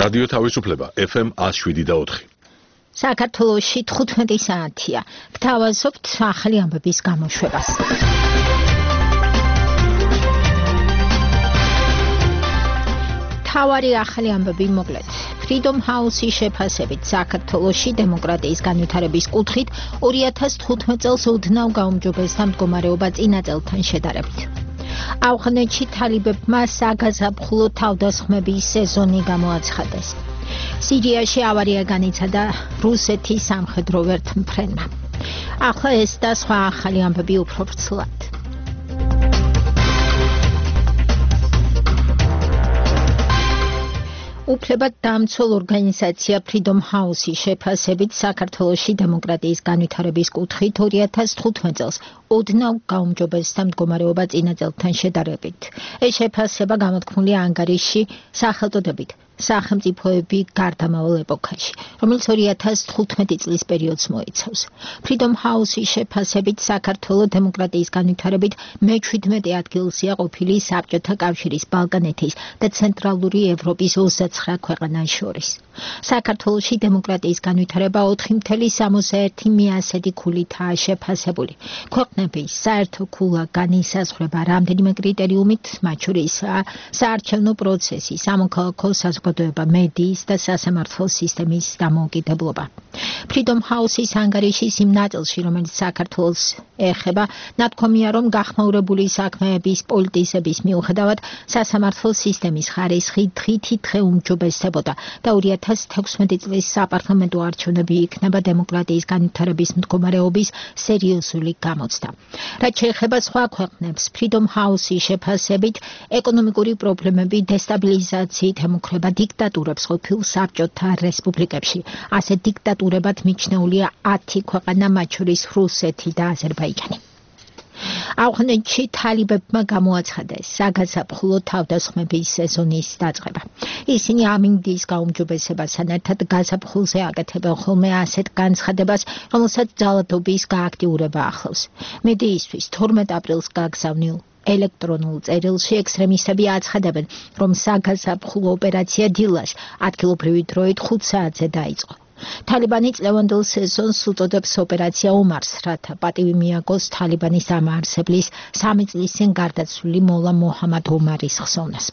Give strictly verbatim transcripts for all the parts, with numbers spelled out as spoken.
რადიო თავისუფლება ეფ ემ one oh seven და four. საქართველოში თხუთმეტი საათია. გთავაზობთ ახალი ამბების გამოშვებას. თავარი ახალი ამბები მოკლედ. Freedom House-ის შეფასებით საქართველოში დემოკრატიის განვითარების კუთხით two thousand fifteen წელს ოდნავ გაუმჯობესდა მდგომარეობა წინა წელთან შედარებით. ავღანეთში თალიბებმა საგაზაფხულო თავდასხმების სეზონი გამოაცხადეს. სირიაში ავარია განიცადა რუსეთის სამხედრო ვერთმფრენმა. ახლა ეს და სხვა ახალი ამბები უფრო ვრცლად. უფლებად დამცველ ორგანიზაცია Freedom House-ის შეფასებით საქართველოში დემოკრატიის განვითარების კუთხით two thousand fifteen წელს ოდნავ გაუმჯობესდა მდგომარეობა წინა წელთან შედარებით. ეს შეფასება გამოთქმულია ანგარიშში სახელწოდებით სახელმწიფოები გარდამავალ ეპოქაში, რომელიც two thousand fifteen წლის პერიოდს მოიცავს. Freedom House-ის შეფასებით საქართველოს დემოკრატიის განვითარებით მეჩვიდმეტე ადგილზეა ყოფილი საბჭოთა კავშირის, ბალკანეთის და ცენტრალური ევროპის twenty-nine ქვეყანას შორის. საქართველოში დემოკრატიის განვითარება four point sixty-one მიასეთი ქულითაა შეფასებული. ქვეყნების საერთო ქულა განისაზღვრება რამდენიმე კრიტერიუმით, მათ შორისაა საარჩევნო პროცესი, სამოქალაქო საზოგადოება, მედიის და სასამართლო სისტემის დამოუკიდებლობა. Freedom House-ის ანგარიშის იმ ნაწილში, რომელიც საქართველოს ეხება, ნათქვამია, რომ გახმაურებული საქმეების პოლიტიზების მიუხედავად სასამართლო სისტემის ხარისხი დღითი დღე უმჯობესდებოდა და two thousand sixteen წლის საპარლამენტო არჩევნები იქნება დემოკრატიის განვითარების მდგომარეობის სერიოზული გამოცდა. რაც შეეხება სხვა ქვეყნებს, Freedom House-ის შეფასებით ეკონომიკური პრობლემები დესტაბილიზაციით ემუქრება დიქტატურებს ყოფილ საბჭოთა რესპუბლიკებში. ასეთ დიქტატურებად მიჩნეულია ten ქვეყანა, მათ შორის რუსეთი და აზერბაიჯანი. ავღანეთში თალიბებმა გამოაცხადეს საგაზაფხულო თავდასხმების სეზონის დაწყება. ისინი ამინდის გაუმჯობესებასთან ერთად გაზაფხულზე აკეთებენ ხოლმე ასეთ განცხადებას, რომელსაც ძალადობის გააქტიურება ახლავს. მედიისთვის twelve აპრილს გაგზავნილ ელექტრონულ წერილში ექსტრემისტები აცხადებენ, რომ საგაზაფხულო ოპერაცია დილას ადგილობრივი დროით five საათზე დაიწყო. თალიბანი წლევანდელ სეზონს უწოდებს ოპერაცია ომარს, რათა პატივი მიაგოს თალიბანის დამაარსებლის სამი წლის წინ გარდაცვლილი მოლა მოჰამად ომარის ხსოვნას.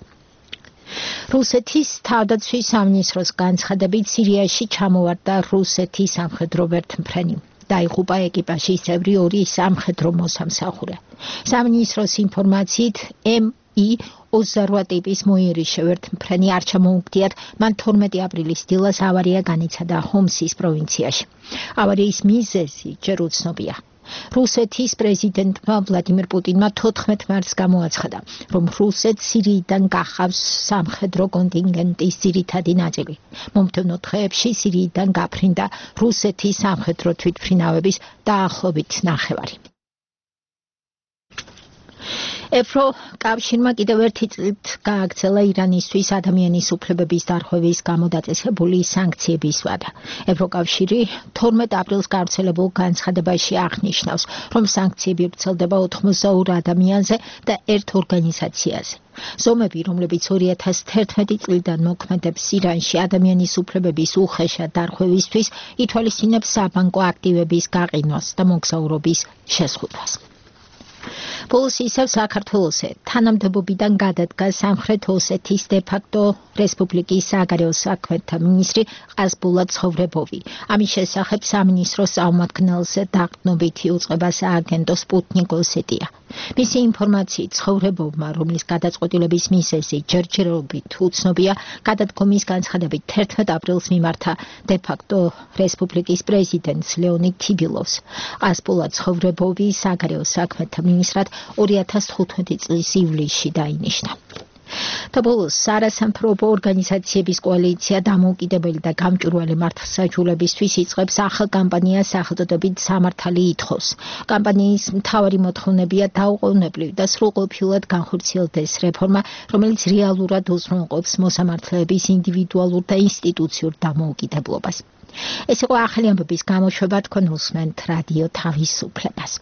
რუსეთის თავდაცვის სამინისტროს განცხადებით სირიაში ჩამოვარდა რუსეთის სამხედრო ვერთმფრენი. დაიღუპა ეკიპაჟის წევრი ორი სამხედრო მოსამსახურე. სამინისტროს ინფორმაციით ემ ი twenty-eight ტიპის მოიერიშე ვერთმფრენი არ ჩამოუგდიათ, მან twelve აპრილის დილას ავარია განიცადა ჰომსის პროვინციაში. ავარიის მიზეზი ჯერ უცნობია. რუსეთის პრეზიდენტმა ვლადიმირ პუტინმა fourteen მარტს გამოაცხადა, რომ რუსეთს სირიიდან გახავს სამხედრო კონტინგენტის ძირითადი ნაწილი. მომდევნო დღეებში სირიიდან გაფრინდა რუსეთის სამხედრო თვითმფრინავების დაახლოებით ნახევარი. ევროკავშირმა კიდევ ერთი წლით გააგრძელა ირანისთვის ადამიანის უფლებების დარღვევის გამო დაწესებული სანქციების ვადა. ევროკავშირი twelve აპრილს გავრცელებულ განცხადებაში აღნიშნავს, რომ სანქციები ვრცელდება ninety-two ადამიანზე და ერთ ორგანიზაციაზე. ზომები, რომლებიც two thousand eleven წლიდან მოქმედებს ირანში ადამიანის უფლებების უხეშად დარღვევისთვის, ითვალისწინებს საბანკო აქტივების გაყინვას და მოგზაურობის შესყიდვას. ბოლოს ისევ საქართველოსზე თანამდებობიდან გადადგა სამხრეთ ოსეთის დე-ფაქტო რესპუბლიკის საგარეო საქმეთა მინისტრი ყაზბულატ ცხოვრებოვი. ამის შესახებ სამინისტროს წარმომადგენელზე დაყრდნობითი უწყება სააგენტო სპუტნიკ ოსეტია. მისი ინფორმაციით ცხოვრებოვმა, რომლის გადაწყვეტილების მიზეზი ჯერჯერობით უცნობია, გადადგომის განცხადებით twelve აპრილს მიმართა დე-ფაქტო რესპუბლიკის პრეზიდენტს ლეონიდ თიბილოვს. ყაზბულატ ცხოვრებოვი საგარეო საქმეთა მინისტრად two thousand fifteen წლის ივლისში დაინიშნა. და ბოლოს არასამთავრობო ორგანიზაციების კოალიცია დამოუკიდებელი და გამჭვირვალე მართლმსაჯულებისთვის იწყებს ახალ კამპანიას სახელწოდებით სამართალი ითხოვს. კამპანიის მთავარი მოთხოვნებია დაუყოვნებლივ და სრულყოფილად განხორციელდეს რეფორმა, რომელიც რეალურად უზრუნველყოფს მოსამართლეების ინდივიდუალურ და ინსტიტუციურ დამოუკიდებლობას. ეს იყო ახალი ამბების გამოშვება, თქვენ უსმენთ რადიო თავისუფლებას.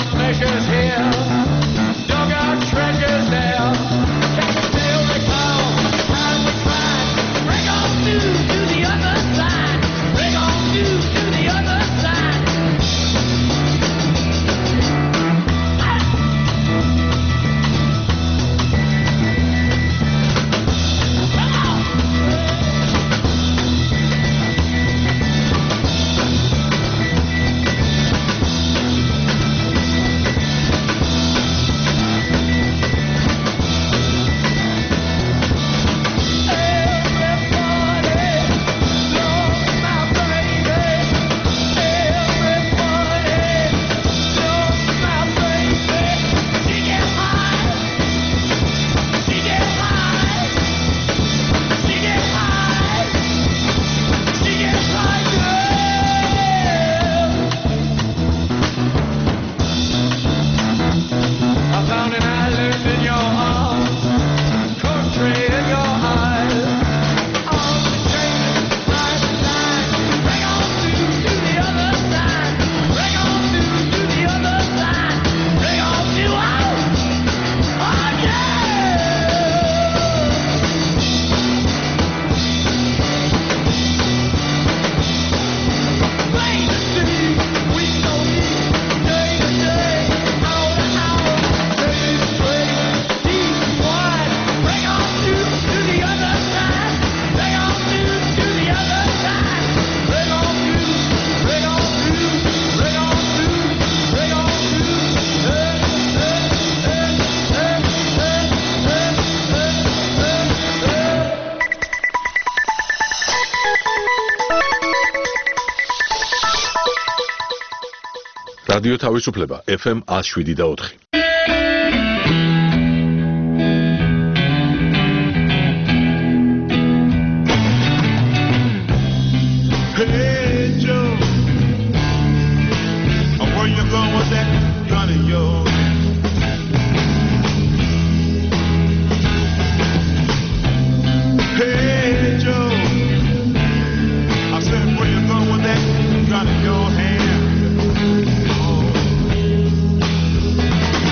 რადიო თავისუფლება ეფ ემ one oh seven და four. Hey Joe, where you going with that gun of yours? Hey Joe, I said where you going with that gun in your hand? Oh.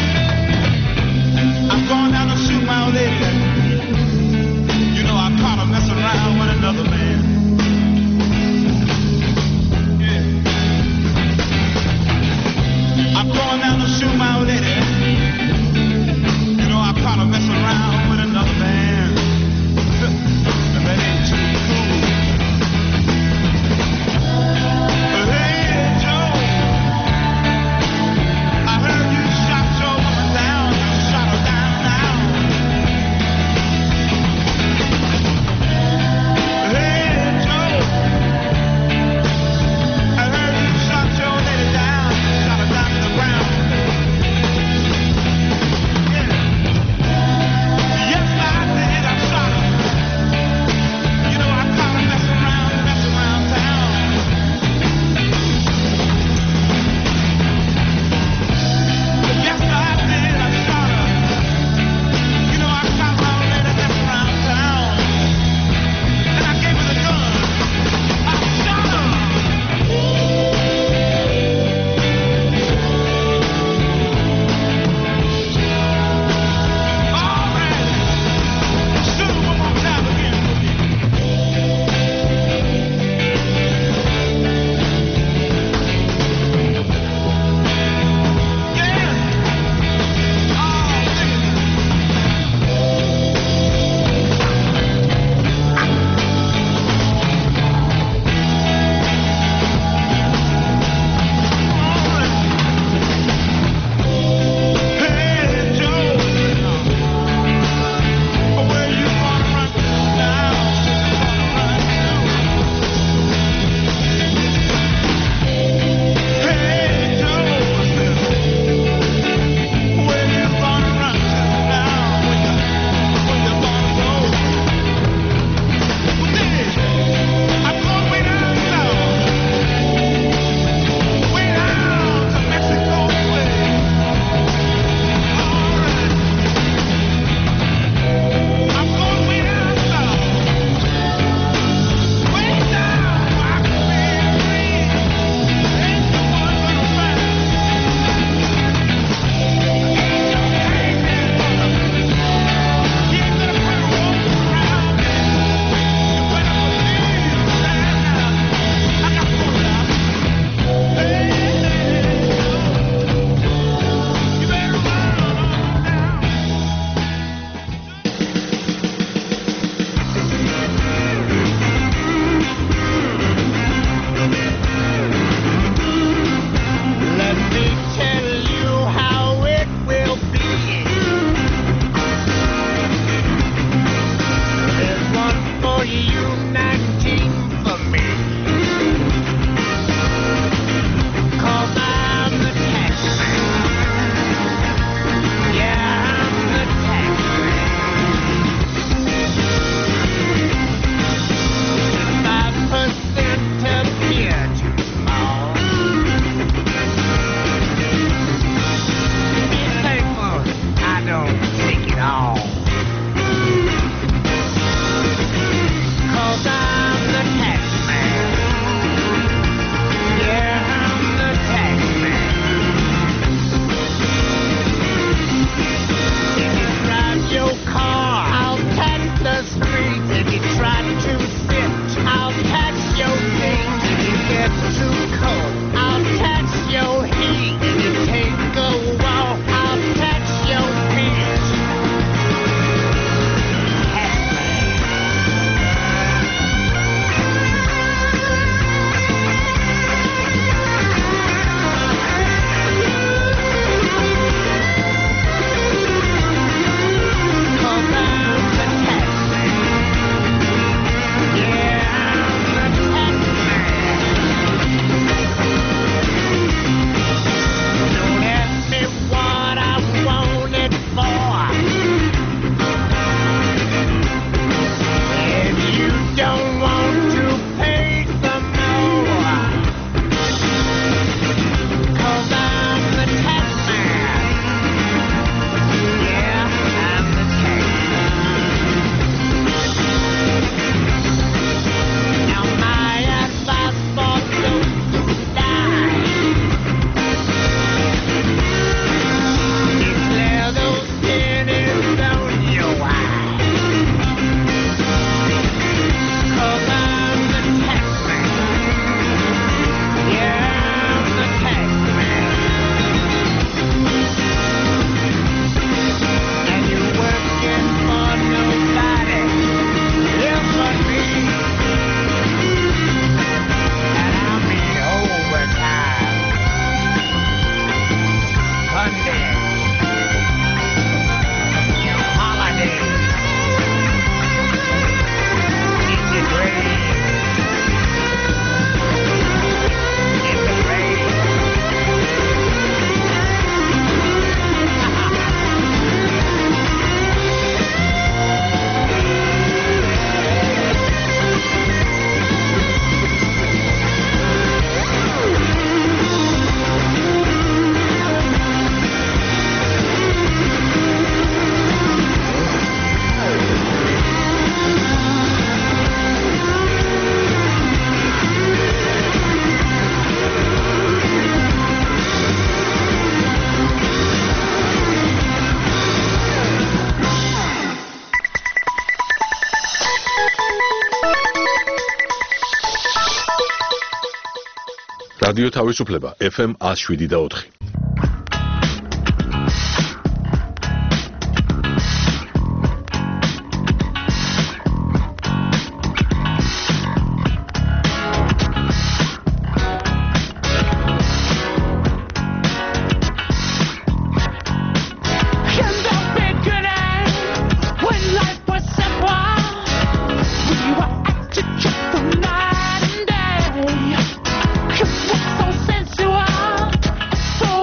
რადიო თავისუფლება ეფ ემ one oh seven და four. So sensual, so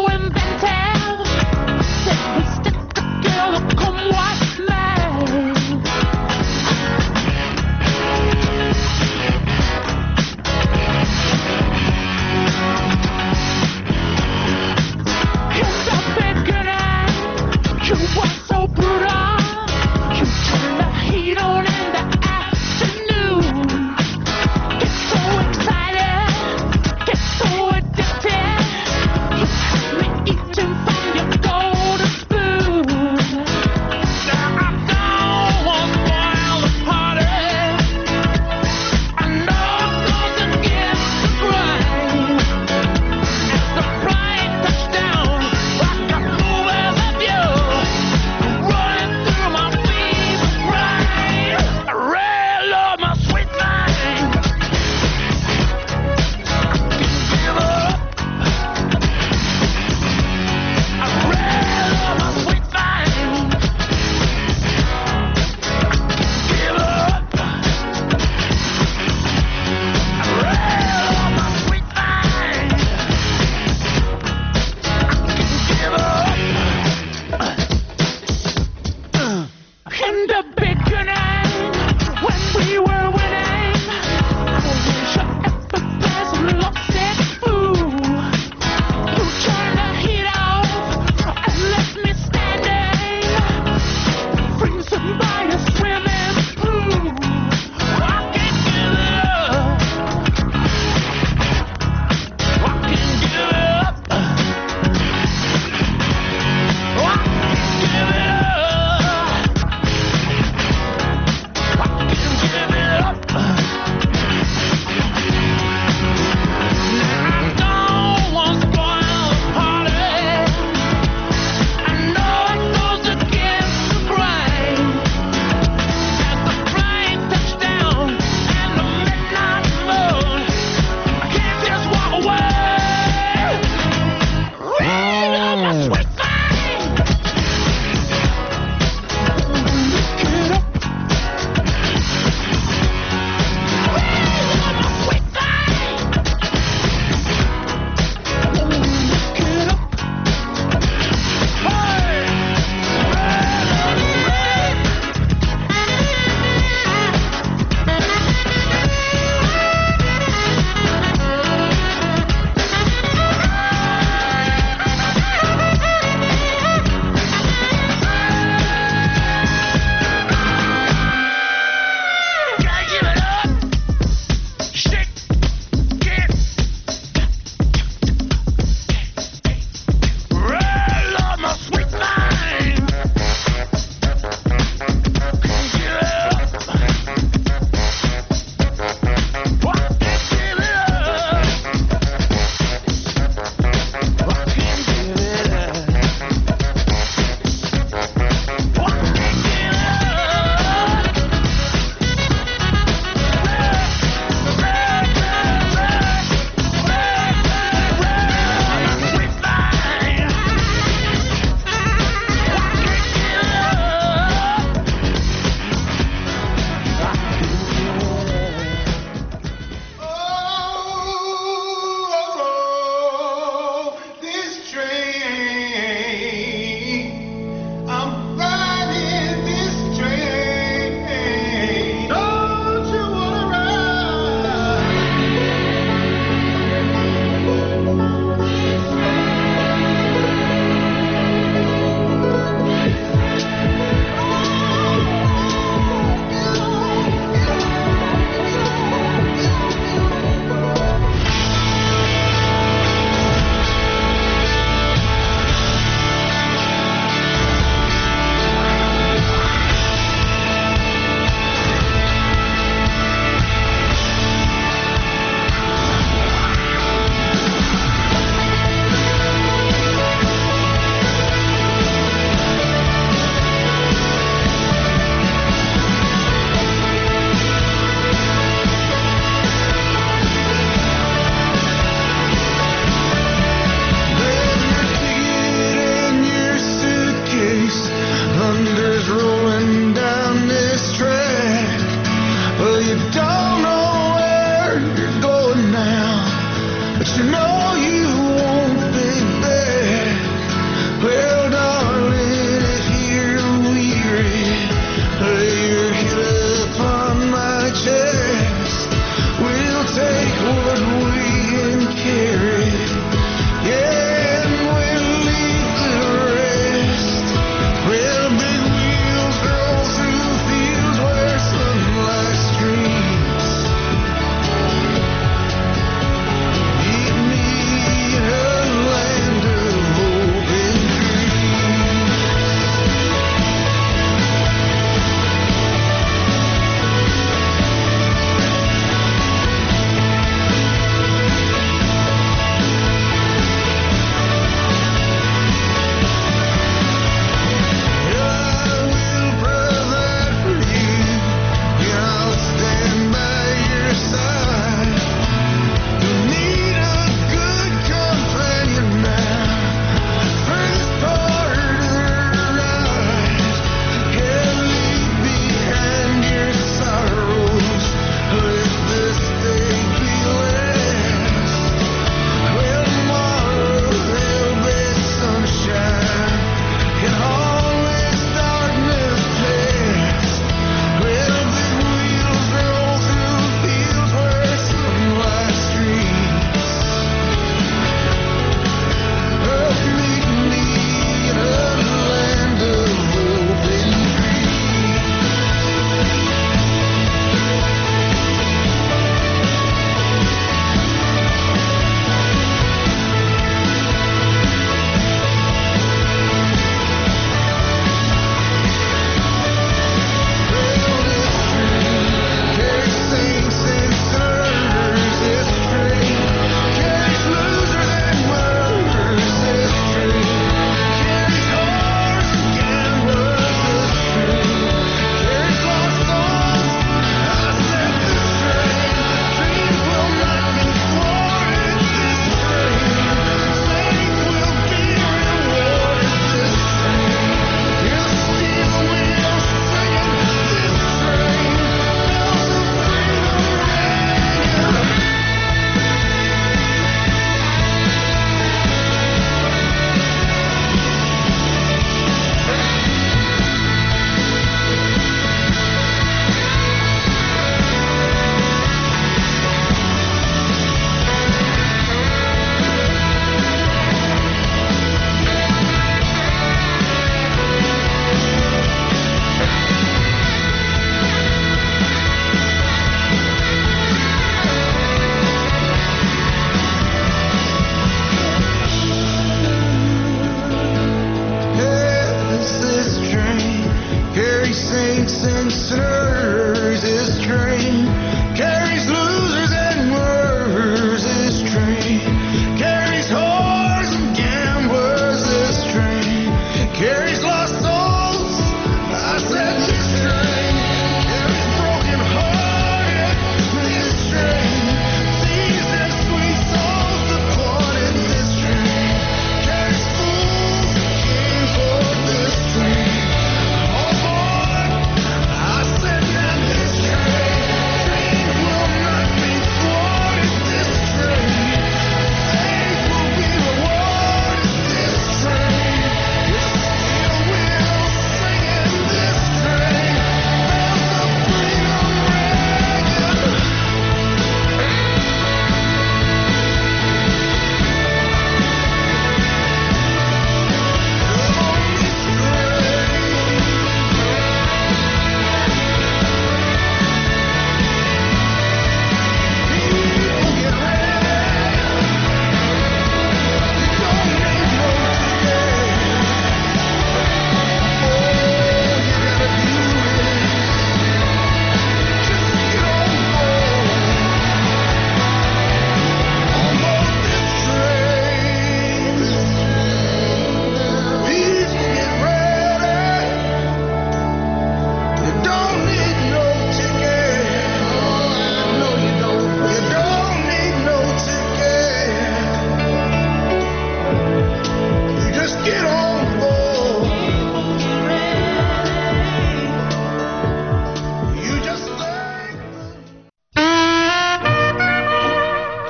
you know you won't be back. Well, darling, if you're weary, lay your head upon my chest. We'll take what we can carry, yeah, and we'll leave the rest. Well, big wheels roll through fields where sunlight streams. Meet me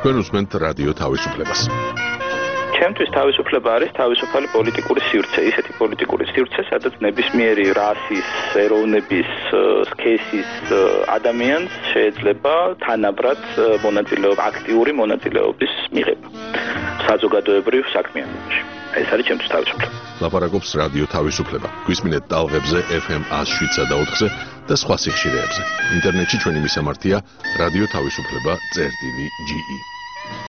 თქვენ უსმენთ რადიო თავისუფლებას. ჩემთვის თავისუფლება არის თავისუფალი პოლიტიკური სივრცე, ისეთი პოლიტიკური სივრცე, სადაც ნებისმიერი რასის, ეროვნების, სქესის ადამიანს შეიძლება თანაბრად მონაწილეობა, აქტიური მონაწილეობის მიღება საზოგადოებრივ საქმიანობაში. ეს არის ჩემთვის თავისუფლება. ლაპარაკობს რადიო თავისუფლება. გვისმინეთ ტალღებზე ეფ ემ one oh seven და ოთხზე და სხვა სიხშირეებზე. ინტერნეტში ჩვენი მისამართია რადიო თავისუფლება წერტილი ჯი ი.